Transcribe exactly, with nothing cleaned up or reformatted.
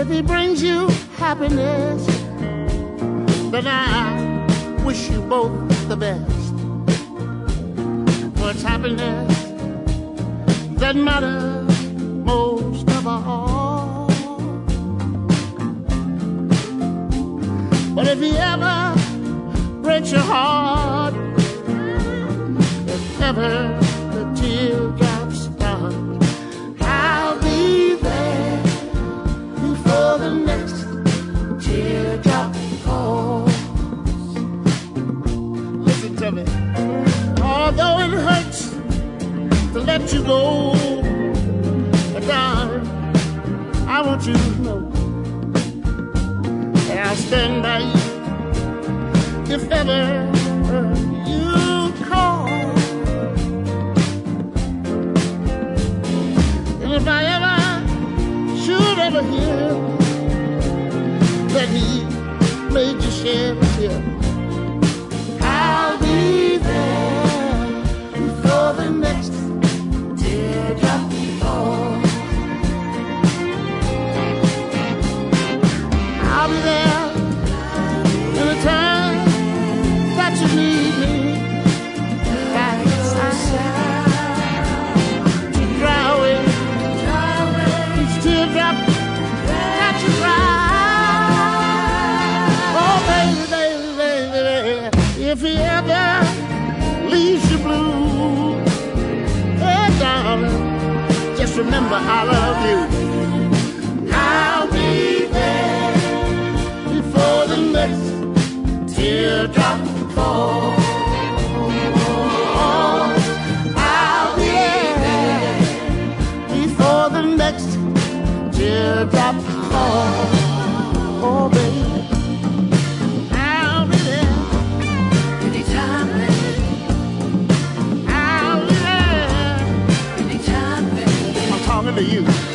If he brings you happiness, then I wish you both the best. For it's happiness that matters most of all. But if he ever breaks your heart, if ever the teardrops start, I'll be there before the next teardrop falls. Listen to me. Although it hurts to let you go, but darling, I want you to know that I'll stand by you if ever you call. And if I ever should ever hear that he made you shed a tear, I'll be there before the next teardrop falls. I'll be there anytime that you need me, by your side to dry away each teardrop that you cry. Oh, baby, baby, baby, if he ever leaves you blue, hey, darling, just remember I love you. I'll be there before the next teardrop falls. I'll be there before the next teardrop falls. Oh, baby, I'll be there anytime, baby. I'll be there anytime, baby. I'm talking to you.